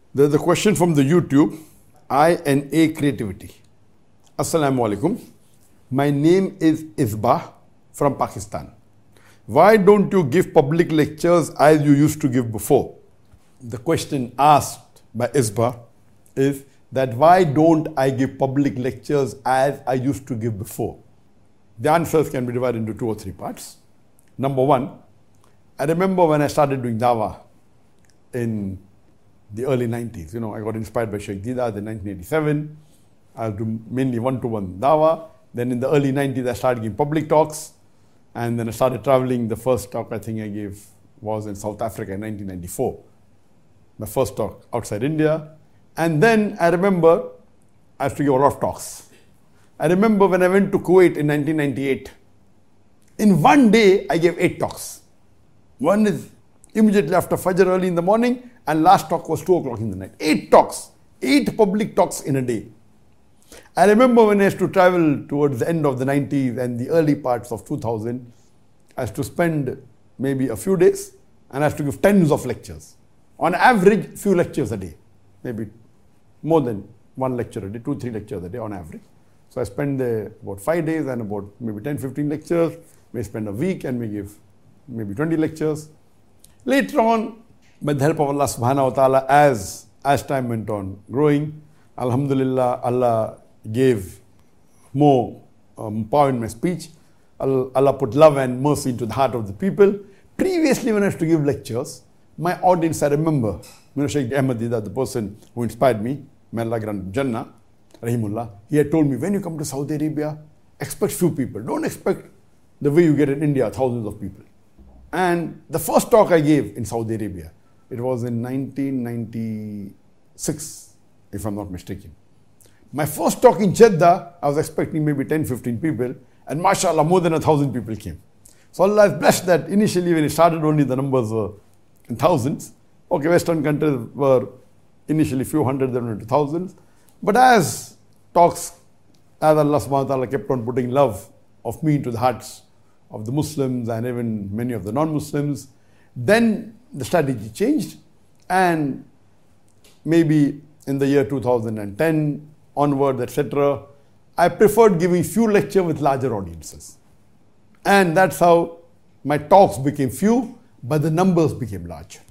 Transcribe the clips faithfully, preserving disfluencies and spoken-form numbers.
There's a question from the YouTube, I N A Creativity. Assalamu alaikum. My name is Isbah from Pakistan. Why don't you give public lectures as you used to give before? The question asked by Isbah is that why don't I give public lectures as I used to give before? The answers can be divided into two or three parts. Number one, I remember when I started doing dawah in the early nineties. You know, I got inspired by Sheikh Deedat in nineteen eighty-seven. I was doing mainly one-to-one dawah. Then in the early nineties, I started giving public talks. And then I started traveling. The first talk I think I gave was in South Africa in nineteen ninety-four. My first talk outside India. And then I remember I used to give a lot of talks. I remember when I went to Kuwait in nineteen ninety-eight. In one day, I gave eight talks. One is immediately after Fajr early in the morning, and last talk was two o'clock in the night. Eight talks, eight public talks in a day. I remember when I used to travel towards the end of the nineties and the early parts of two thousand, I used to spend maybe a few days and I used to give tens of lectures. On average, few lectures a day, maybe more than one lecture a day, two, three lectures a day on average. So I spend there about five days and about maybe ten, fifteen lectures. We spend a week and we give maybe twenty lectures. Later on, with the help of Allah subhanahu wa ta'ala, as, as time went on growing, alhamdulillah, Allah gave more um, power in my speech. Allah, Allah put love and mercy into the heart of the people. Previously, when I used to give lectures, my audience, I remember, you know, Sheikh Ahmad Deedat, the person who inspired me, may Allah grant Jannah, Rahimullah, he had told me, when you come to Saudi Arabia, expect few people. Don't expect the way you get in India, thousands of people. And the first talk I gave in Saudi Arabia, it was in nineteen ninety-six, if I'm not mistaken. My first talk in Jeddah, I was expecting maybe ten, fifteen people, and mashallah, more than a thousand people came. So Allah is blessed that initially when it started, only the numbers were in thousands. Okay, Western countries were initially few hundred, then into thousands. But as talks, as Allah subhanahu wa ta'ala kept on putting love of me into the hearts of the Muslims and even many of the non-Muslims, then the strategy changed, and maybe in the year two thousand ten onward, et cetera, I preferred giving few lectures with larger audiences. And that's how my talks became few, but the numbers became large.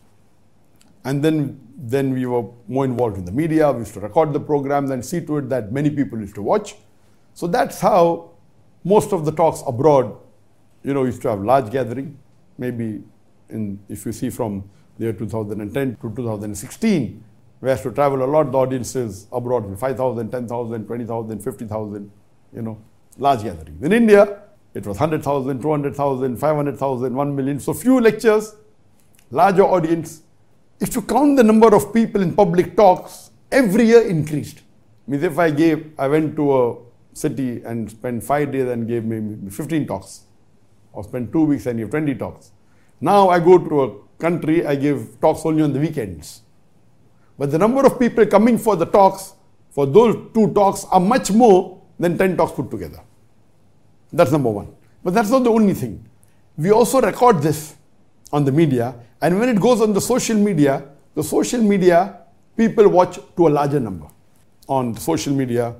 And then, then we were more involved in the media. We used to record the programs and see to it that many people used to watch. So that's how most of the talks abroad, you know, used to have large gathering. Maybe in, if you see from the year two thousand ten to two thousand sixteen, we had to travel a lot. The audiences abroad were five thousand, ten thousand, twenty thousand, fifty thousand, you know, large gatherings. In India, it was one hundred thousand, two hundred thousand, five hundred thousand, one million. So few lectures, larger audience. If you count the number of people in public talks, every year increased. Means if I gave, I went to a city and spent five days and gave maybe fifteen talks, or spent two weeks and gave twenty talks. Now I go to a country, I give talks only on the weekends. But the number of people coming for the talks, for those two talks, are much more than ten talks put together. That's number one. But that's not the only thing. We also record this on the media, and when it goes on the social media, the social media people watch to a larger number on social media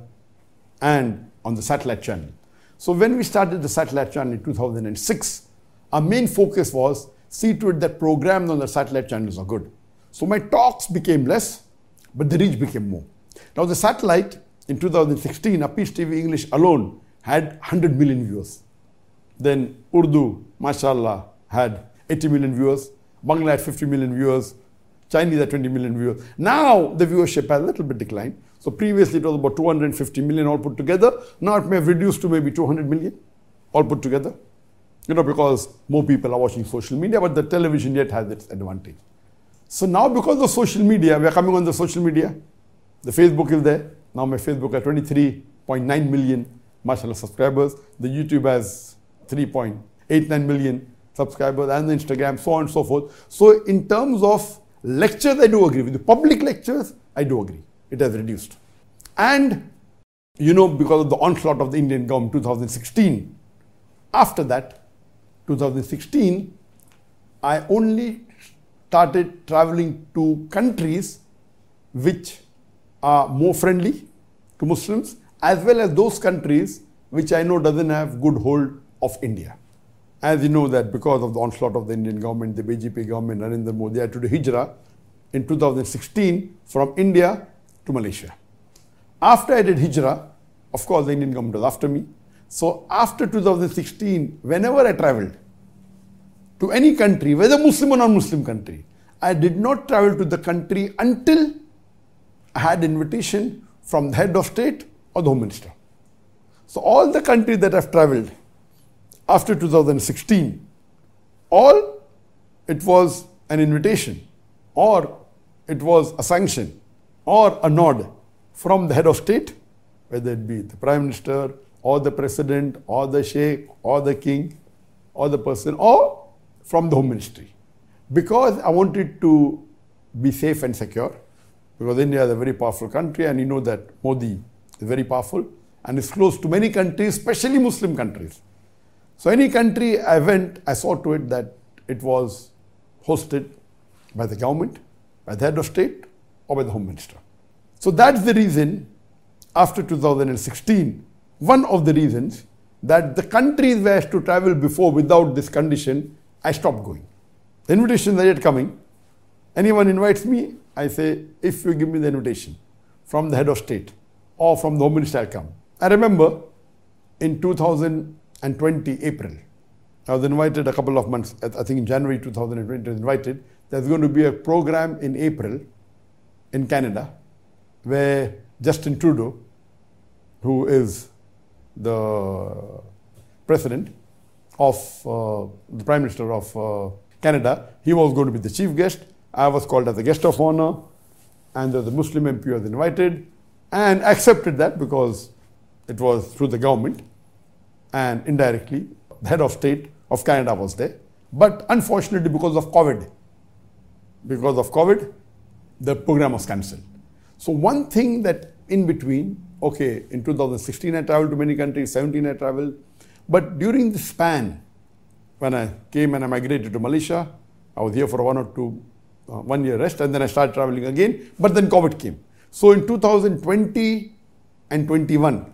and on the satellite channel. So when we started the satellite channel in two thousand six, our main focus was see to it that programs on the satellite channels are good. So my talks became less, but the reach became more. Now the satellite in two thousand sixteen, Peace T V English alone had one hundred million viewers. Then Urdu, mashallah, had eighty million viewers. Bangla had fifty million viewers. Chinese had twenty million viewers. Now the viewership has a little bit declined. So previously it was about two hundred fifty million all put together. Now it may have reduced to maybe two hundred million all put together. You know, because more people are watching social media, but the television yet has its advantage. So now because of social media, we are coming on the social media. The Facebook is there. Now my Facebook has twenty-three point nine million, mashallah, subscribers. The YouTube has three point eight nine million subscribers, and the Instagram, so on and so forth. So in terms of lectures, I do agree with you. Public lectures, I do agree. It has reduced. And, you know, because of the onslaught of the Indian government, two thousand sixteen, after that, two thousand sixteen, I only started traveling to countries which are more friendly to Muslims, as well as those countries which I know doesn't have good hold of India. As you know that because of the onslaught of the Indian government, the B J P government, Narendra Modi had to do hijrah in two thousand sixteen from India to Malaysia. After I did hijrah, of course the Indian government was after me. So after two thousand sixteen, whenever I travelled to any country, whether Muslim or non-Muslim country, I did not travel to the country until I had invitation from the head of state or the home minister. So all the countries that I've travelled after two thousand sixteen, all it was an invitation or it was a sanction or a nod from the head of state, whether it be the prime minister or the president or the sheikh or the king or the person, or from the home ministry. Because I wanted to be safe and secure, because India is a very powerful country and you know that Modi is very powerful and is close to many countries, especially Muslim countries. So any country I went, I saw to it that it was hosted by the government, by the head of state or by the home minister. So that's the reason after two thousand sixteen, one of the reasons that the countries where I used to travel before without this condition, I stopped going. The invitations are yet coming. Anyone invites me, I say, if you give me the invitation from the head of state or from the home minister, I'll come. I remember in two thousand twenty, April, I was invited a couple of months, I think in January two thousand twenty, I was invited. There's going to be a program in April in Canada where Justin Trudeau, who is the president of uh, the Prime Minister of uh, Canada, he was going to be the chief guest. I was called as a guest of honor, and the Muslim M P was invited and accepted that because it was through the government and indirectly the head of state of Canada was there. But unfortunately, because of COVID, because of COVID, the program was cancelled. So one thing that in between, okay, in two thousand sixteen I traveled to many countries, seventeen I traveled, but during the span, when I came and I migrated to Malaysia, I was here for one or two, uh, one year rest, and then I started traveling again, but then COVID came. So in two thousand twenty and twenty-one,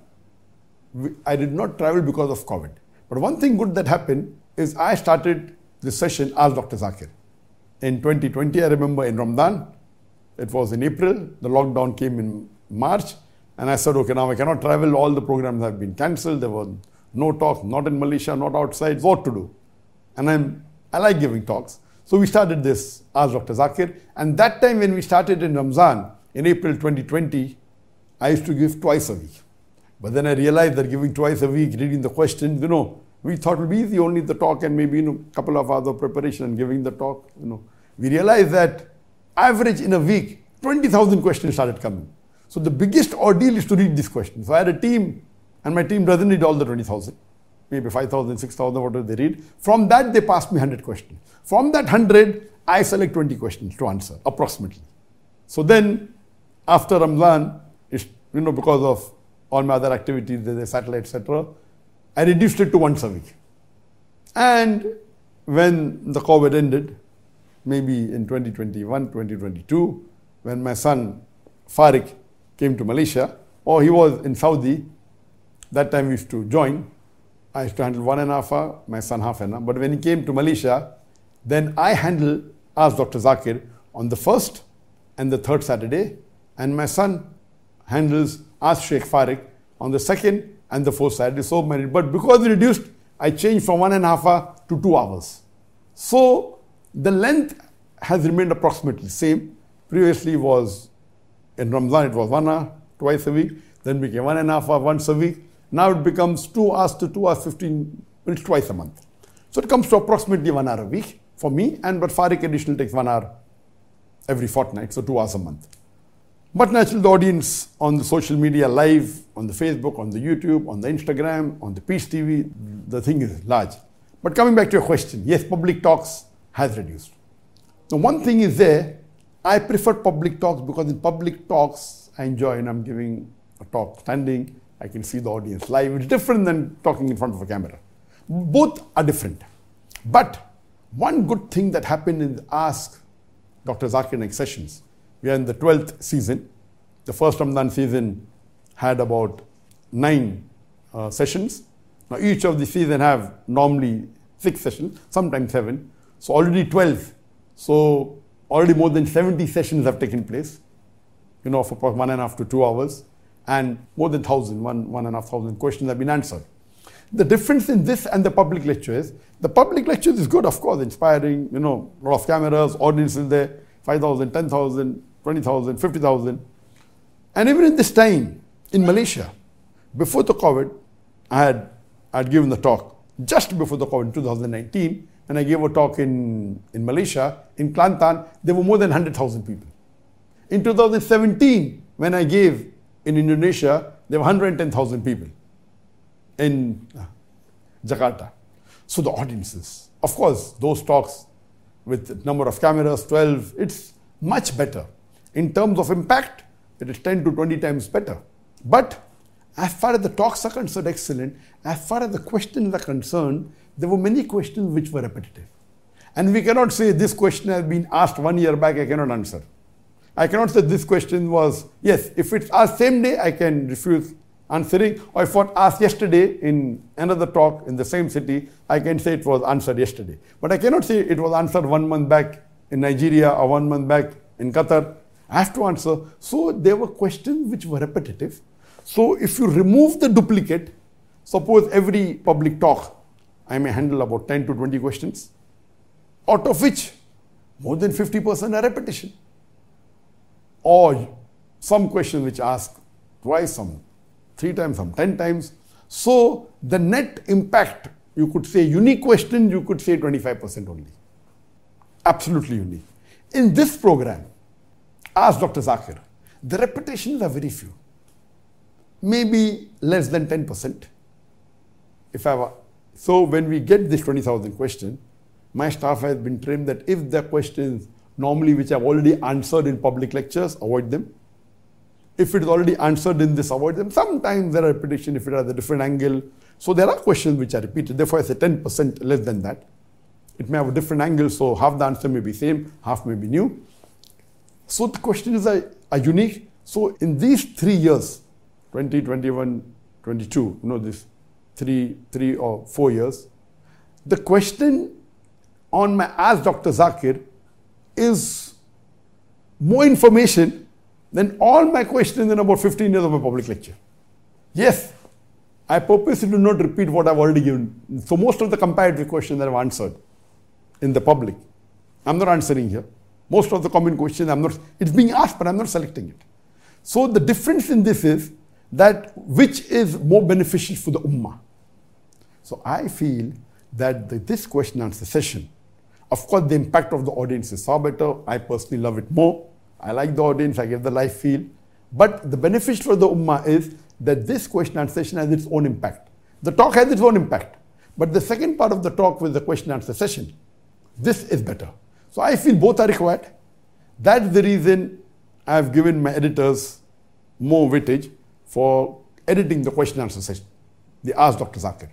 I did not travel because of COVID. But one thing good that happened is I started this session as Doctor Zakir. In twenty twenty, I remember in Ramadan, it was in April, the lockdown came in March, and I said, okay, now I cannot travel, all the programs have been cancelled, there was no talk, not in Malaysia, not outside, what to do? And I'm, I like giving talks. So we started this as Doctor Zakir, and that time when we started in Ramzan, in April twenty twenty, I used to give twice a week. But then I realized that giving twice a week, reading the questions, you know, we thought it would be easy, only the talk and maybe, you know, a couple of hours of preparation and giving the talk, you know. We realized that average in a week, twenty thousand questions started coming. So the biggest ordeal is to read these questions. So I had a team, and my team doesn't read all the twenty thousand. Maybe five thousand, six thousand, whatever they read. From that, they passed me one hundred questions. From that one hundred, I select twenty questions to answer, approximately. So then, after Ramadan, it's, you know, because of all my other activities, the satellite, et cetera, I reduced it to once a week. And when the COVID ended, maybe in twenty twenty-one, twenty twenty-two, when my son Farik came to Malaysia, or he was in Saudi, that time we used to join. I used to handle one and a half hour, my son half an hour. But when he came to Malaysia, then I handled as Doctor Zakir on the first and the third Saturday, and my son handles as Sheikh Farik on the second and the fourth Saturday. So many, but because we reduced, I changed from one and a half hour to two hours. So the length has remained approximately same. Previously was in Ramadan, it was one hour twice a week, then became one and a half hour once a week. Now it becomes two hours to two hours, fifteen minutes twice a month. So it comes to approximately one hour a week for me, and but Farik additional takes one hour every fortnight, so two hours a month. But naturally the audience on the social media live, on the Facebook, on the YouTube, on the Instagram, on the Peace T V, the thing is large. But coming back to your question, yes, public talks has reduced. Now one thing is there, I prefer public talks because in public talks I enjoy, and I'm giving a talk standing, I can see the audience live. It's different than talking in front of a camera. Both are different. But one good thing that happened in the Ask Doctor Zakir Naik sessions, We are in the twelfth season. The first Ramadan season had about nine uh, sessions. Now each of the season have normally six sessions, sometimes seven. So already twelve. So already more than seventy sessions have taken place, you know, for one and a half to two hours. And more than thousand, one, one and a half thousand questions have been answered. The difference in this and the public lecture is, the public lecture is good, of course, inspiring, you know, a lot of cameras, audiences there, five thousand, ten thousand, twenty thousand, fifty thousand. And even in this time, in Malaysia, before the COVID, I had, I had given the talk just before the COVID in two thousand nineteen, and I gave a talk in, in Malaysia, in Kelantan, there were more than one hundred thousand people. In two thousand seventeen, when I gave in Indonesia, there were one hundred ten thousand people in Jakarta. So the audiences, of course, those talks with the number of cameras, twelve, it's much better. In terms of impact, it is ten to twenty times better. But as far as the talks are concerned, excellent. As far as the questions are concerned, there were many questions which were repetitive. And we cannot say this question has been asked one year back, I cannot answer. I cannot say this question was, yes, if it's asked same day, I can refuse answering. Or if it was asked yesterday in another talk in the same city, I can say it was answered yesterday. But I cannot say it was answered one month back in Nigeria or one month back in Qatar. I have to answer. So there were questions which were repetitive. So if you remove the duplicate, suppose every public talk, I may handle about ten to twenty questions, out of which more than fifty percent are repetition. Or some questions which ask twice, some three times, some ten times. So the net impact, you could say unique question, you could say twenty-five percent only. Absolutely unique. In this program, ask Doctor Zakir, the repetitions are very few. Maybe less than ten percent. If I were, so when we get this twenty thousand question, my staff has been trained that if the questions normally which I've already answered in public lectures, avoid them. If it is already answered in this, avoid them. Sometimes there are repetition if it has a different angle. So there are questions which are repeated. Therefore, I say ten percent less than that. It may have a different angle, so half the answer may be same, half may be new. So the questions are, are unique. So in these three years, twenty, twenty-one, twenty-two, you know, this three, three or four years, the question on my Ask Doctor Zakir is more information than all my questions in about fifteen years of my public lecture. Yes, I purposely do not repeat what I've already given. So most of the comparative questions that I've answered in the public, I'm not answering here. Most of the common questions, I'm not, it's being asked, but I'm not selecting it. So the difference in this is that which is more beneficial for the Ummah. So I feel that the, this question answer session, of course, the impact of the audience is far better. I personally love it more. I like the audience, I get the live feel. But the benefit for the Ummah is that this question answer session has its own impact. The talk has its own impact. But the second part of the talk with the question answer session, this is better. So I feel both are required. That's the reason I have given my editors more weightage for editing the question answer session. They asked Doctor Zakir.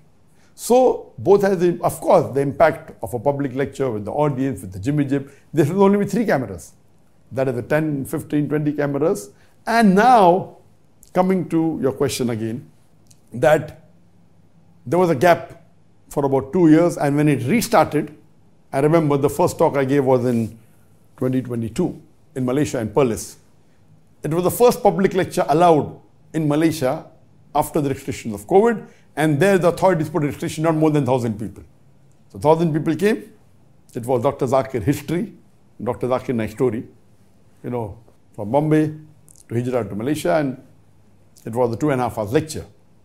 So both has, the, of course, the impact of a public lecture with the audience, with the jimmy jib. This is only with three cameras. That is the ten, fifteen, twenty cameras. And now, coming to your question again, that there was a gap for about two years, and when it restarted, I remember the first talk I gave was in twenty twenty-two in Malaysia in Perlis. It was the first public lecture allowed in Malaysia after the restrictions of COVID, and there the authorities put a restriction not more than one thousand people. So one thousand people came. It was Doctor Zakir history, Doctor Zakir nice story, you know, from Bombay to Hijrah to Malaysia, and it was a two and a half hours lecture.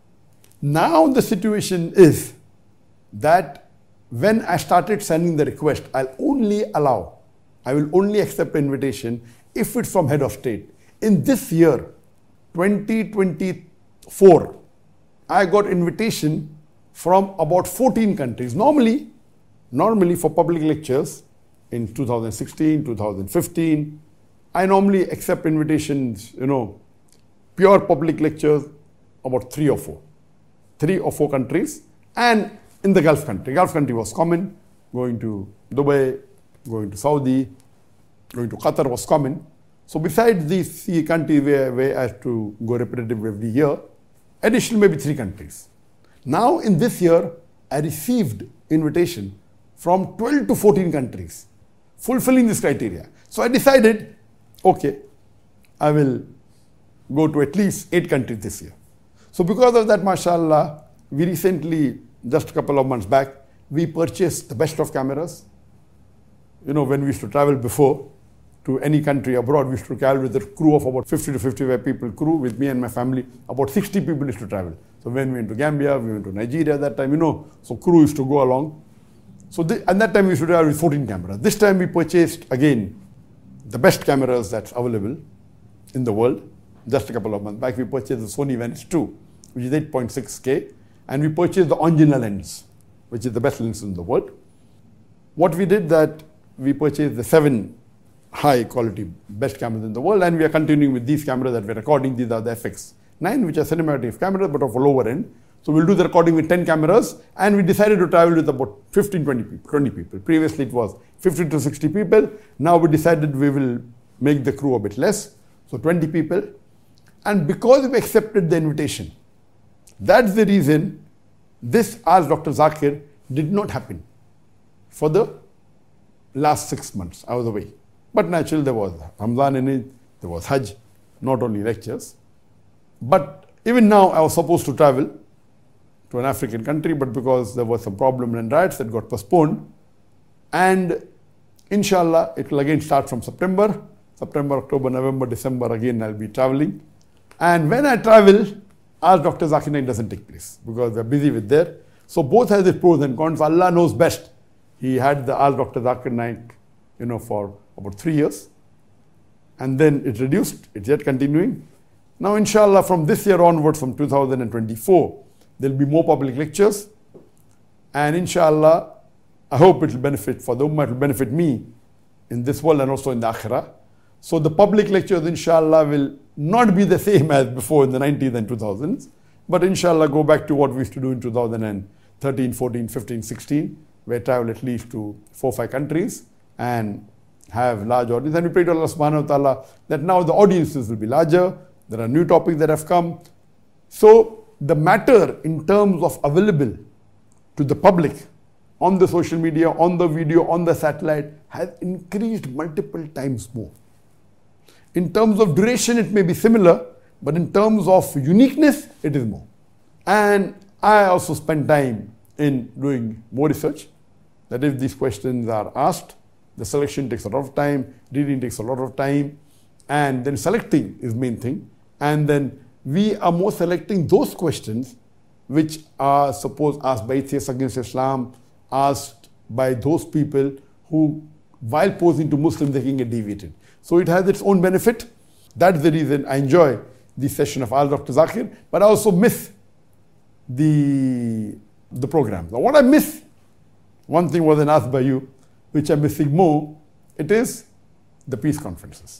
Now the situation is that when I started sending the request, I'll only allow, I will only accept an invitation if it's from head of state. In this year, twenty twenty-four, I got invitation from about fourteen countries. Normally, normally for public lectures in two thousand sixteen, two thousand fifteen, I normally accept invitations, you know, pure public lectures, about three or four, three or four countries, and in the Gulf country. Gulf country was common, going to Dubai, going to Saudi, going to Qatar was common. So besides these three countries where, where I have to go repetitive every year, additional maybe three countries. Now in this year, I received invitation from twelve to fourteen countries fulfilling this criteria. So I decided, okay, I will go to at least eight countries this year. So because of that, mashallah, we recently, just a couple of months back, we purchased the best of cameras. You know, when we used to travel before to any country abroad, we used to travel with a crew of about fifty to fifty-five people crew with me and my family. About sixty people used to travel. So when we went to Gambia, we went to Nigeria at that time, you know, so crew used to go along. So the, at that time we used to travel with fourteen cameras. This time we purchased again the best cameras that's available in the world. Just a couple of months back, we purchased the Sony Venice two, which is eight point six K, and we purchased the Angina lens, which is the best lens in the world. What we did that we purchased the seven high quality best cameras in the world, and we are continuing with these cameras that we're recording. These are the F X nine, which are cinematic cameras but of a lower end. So we'll do the recording with ten cameras, and we decided to travel with about fifteen, twenty people, twenty people. Previously it was fifty to sixty people. Now we decided we will make the crew a bit less, so twenty people. And because we accepted the invitation, that's the reason this Ask Doctor Zakir did not happen for the last six months. I was away. But naturally there was Ramadan in it, there was Hajj, not only lectures. But even now I was supposed to travel to an African country, but because there was some problem and riots, that got postponed. And inshallah, it will again start from September. September, October, November, December, again I'll be traveling. And when I travel, Ask Doctor Zakir Naik doesn't take place because we're busy with that. So both has its pros and cons. Allah knows best. He had the Ask Doctor Zakir Naik, you know, for about three years. And then it reduced, it's yet continuing. Now inshallah, from this year onwards, from two thousand twenty-four, there'll be more public lectures. And inshallah, I hope it will benefit for the Ummah, it will benefit me in this world and also in the Akhirah. So the public lectures, inshallah, will not be the same as before in the nineties and two thousands, but inshallah go back to what we used to do in two thousand thirteen, fourteen, fifteen, sixteen, where I travel at least to four or five countries and have large audience. And we pray to Allah subhanahu wa ta'ala that now the audiences will be larger. There are new topics that have come. So the matter in terms of available to the public on the social media, on the video, on the satellite has increased multiple times more. In terms of duration, it may be similar, but in terms of uniqueness, it is more. And I also spend time in doing more research, that if these questions are asked, the selection takes a lot of time, reading takes a lot of time, and then selecting is main thing. And then we are more selecting those questions which are suppose asked by atheists against Islam, asked by those people who, while posing to Muslims, they can get deviated. So it has its own benefit. That's the reason I enjoy this session of Ask Doctor Zakir, but I also miss the, the program. Now what I miss, one thing wasn't asked by you, which I'm missing more, it is the peace conferences.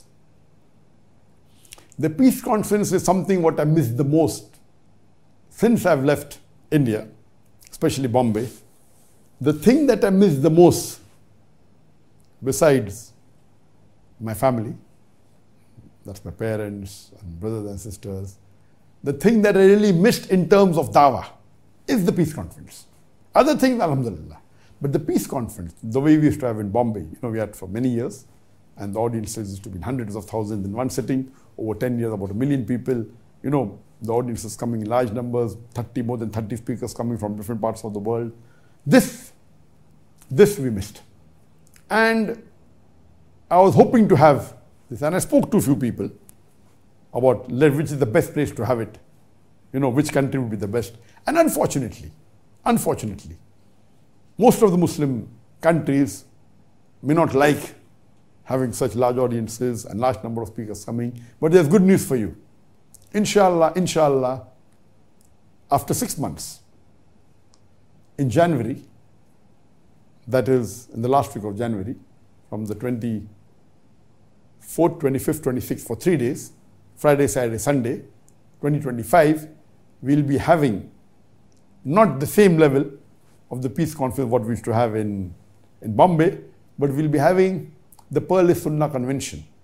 The peace conference is something what I miss the most since I've left India, especially Bombay. The thing that I miss the most, besides my family, that's my parents and brothers and sisters, the thing that I really missed in terms of dawah is the peace conference. Other things, alhamdulillah. But the peace conference, the way we used to have in Bombay, you know, we had for many years, and the audiences used to be in hundreds of thousands in one sitting, over ten years, about a million people, you know, the audiences coming in large numbers, thirty, more than thirty speakers coming from different parts of the world. This, this we missed. And I was hoping to have this, and I spoke to a few people about which is the best place to have it, you know, which country would be the best. And unfortunately, unfortunately, most of the Muslim countries may not like having such large audiences and large number of speakers coming, but there's good news for you. Inshallah, inshallah, after six months, in January, that is in the last week of January, from the twenty-fourth, twenty-fifth, twenty-sixth, for three days, Friday, Saturday, Sunday, twenty twenty-five, we'll be having not the same level of the peace conference what we used to have in, in Bombay, but we'll be having the Pearl Sunnah Convention,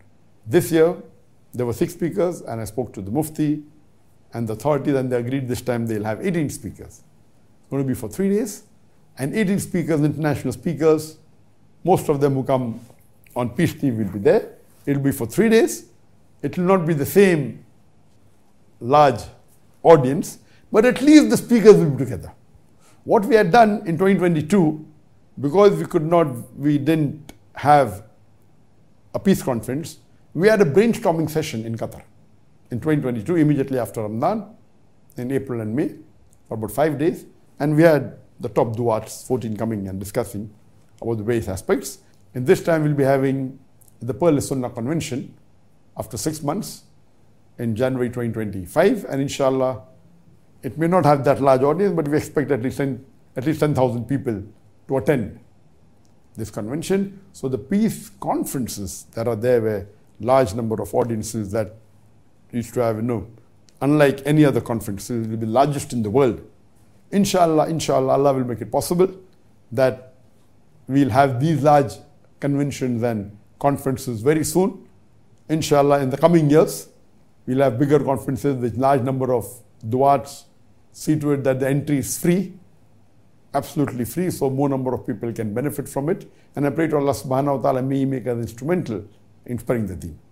This year, there were six speakers, and I spoke to the Mufti and the authorities, and they agreed this time they'll have eighteen speakers. It's going to be for three days, and eighteen speakers, international speakers. Most of them who come on Peace T V will be there. It will be for three days. It will not be the same large audience, but at least the speakers will be together. What we had done in twenty twenty-two, because we could not, we didn't have a peace conference, we had a brainstorming session in Qatar in twenty twenty-two, immediately after Ramadan, in April and May, for about five days. And we had the top duats, fourteen, coming and discussing about the various aspects. And this time we'll be having the Pearl Sunnah Convention after six months in January twenty twenty-five. And inshallah, it may not have that large audience, but we expect at least ten, at least ten thousand people to attend this convention. So the peace conferences that are there were large number of audiences that used to have, you know, unlike any other conferences, it will be the largest in the world. Inshallah, inshallah, Allah will make it possible that we'll have these large conventions and conferences very soon. Inshallah, in the coming years, we'll have bigger conferences with large number of duats. See to it that the entry is free, absolutely free, so more number of people can benefit from it. And I pray to Allah subhanahu wa ta'ala, may He make us instrumental in spreading the deen.